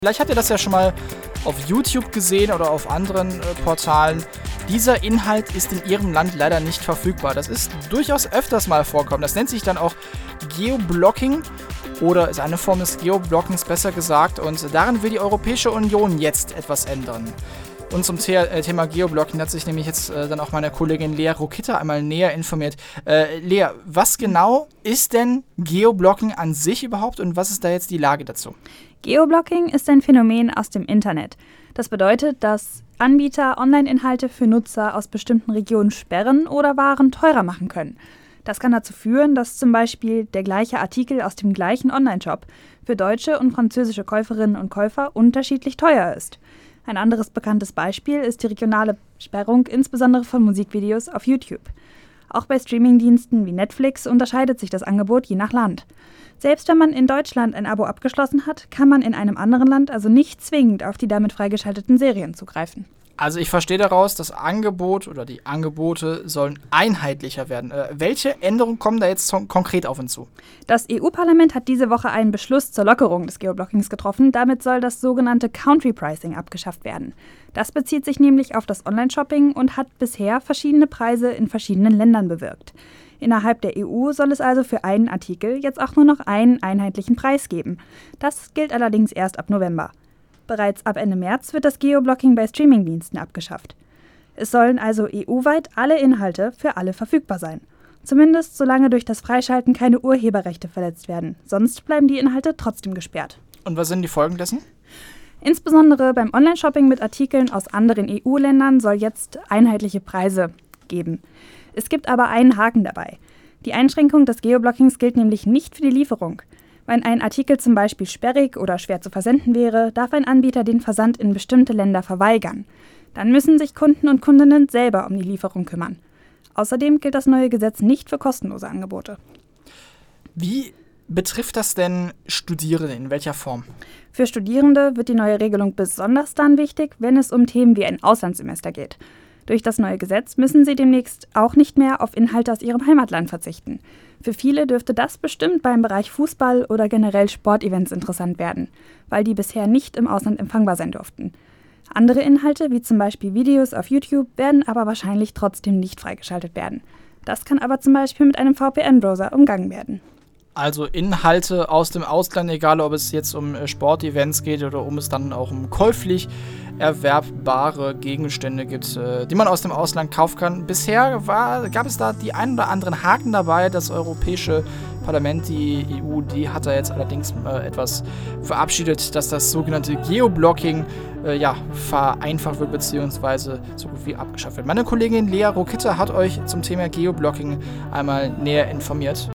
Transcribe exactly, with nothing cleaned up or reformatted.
Vielleicht habt ihr das ja schon mal auf YouTube gesehen oder auf anderen äh, Portalen. Dieser Inhalt ist in Ihrem Land leider nicht verfügbar. Das ist durchaus öfters mal vorkommen. Das nennt sich dann auch Geoblocking oder ist eine Form des Geoblockings, besser gesagt. Und daran will die Europäische Union jetzt etwas ändern. Und zum The- äh, Thema Geoblocking hat sich nämlich jetzt äh, dann auch meine Kollegin Lea Rokitta einmal näher informiert. Äh, Lea, was genau ist denn Geoblocking an sich überhaupt und was ist da jetzt die Lage dazu? Geoblocking ist ein Phänomen aus dem Internet. Das bedeutet, dass Anbieter Online-Inhalte für Nutzer aus bestimmten Regionen sperren oder Waren teurer machen können. Das kann dazu führen, dass zum Beispiel der gleiche Artikel aus dem gleichen Online-Shop für deutsche und französische Käuferinnen und Käufer unterschiedlich teuer ist. Ein anderes bekanntes Beispiel ist die regionale Sperrung, insbesondere von Musikvideos auf YouTube. Auch bei Streamingdiensten wie Netflix unterscheidet sich das Angebot je nach Land. Selbst wenn man in Deutschland ein Abo abgeschlossen hat, kann man in einem anderen Land also nicht zwingend auf die damit freigeschalteten Serien zugreifen. Also ich verstehe daraus, das Angebot oder die Angebote sollen einheitlicher werden. Äh, welche Änderungen kommen da jetzt so konkret auf uns zu? Das E U-Parlament hat diese Woche einen Beschluss zur Lockerung des Geoblockings getroffen. Damit soll das sogenannte Country Pricing abgeschafft werden. Das bezieht sich nämlich auf das Online-Shopping und hat bisher verschiedene Preise in verschiedenen Ländern bewirkt. Innerhalb der E U soll es also für einen Artikel jetzt auch nur noch einen einheitlichen Preis geben. Das gilt allerdings erst ab November. Bereits ab Ende März wird das Geoblocking bei Streamingdiensten abgeschafft. Es sollen also E U-weit alle Inhalte für alle verfügbar sein. Zumindest solange durch das Freischalten keine Urheberrechte verletzt werden. Sonst bleiben die Inhalte trotzdem gesperrt. Und was sind die Folgen dessen? Insbesondere beim Online-Shopping mit Artikeln aus anderen E U-Ländern soll jetzt einheitliche Preise geben. Es gibt aber einen Haken dabei. Die Einschränkung des Geoblockings gilt nämlich nicht für die Lieferung. Wenn ein Artikel zum Beispiel sperrig oder schwer zu versenden wäre, darf ein Anbieter den Versand in bestimmte Länder verweigern. Dann müssen sich Kunden und Kundinnen selber um die Lieferung kümmern. Außerdem gilt das neue Gesetz nicht für kostenlose Angebote. Wie betrifft das denn Studierende? In welcher Form? Für Studierende wird die neue Regelung besonders dann wichtig, wenn es um Themen wie ein Auslandssemester geht. Durch das neue Gesetz müssen sie demnächst auch nicht mehr auf Inhalte aus ihrem Heimatland verzichten. Für viele dürfte das bestimmt beim Bereich Fußball oder generell Sportevents interessant werden, weil die bisher nicht im Ausland empfangbar sein durften. Andere Inhalte, wie zum Beispiel Videos auf YouTube, werden aber wahrscheinlich trotzdem nicht freigeschaltet werden. Das kann aber zum Beispiel mit einem V P N-Browser umgangen werden. Also Inhalte aus dem Ausland, egal ob es jetzt um Sportevents geht oder um es dann auch um käuflich erwerbbare Gegenstände gibt, die man aus dem Ausland kaufen kann. Bisher war, gab es da die ein oder anderen Haken dabei. Das Europäische Parlament, die E U, die hat da jetzt allerdings äh, etwas verabschiedet, dass das sogenannte Geoblocking äh, ja, vereinfacht wird bzw. so gut wie abgeschafft wird. Meine Kollegin Lea Rokitta hat euch zum Thema Geoblocking einmal näher informiert.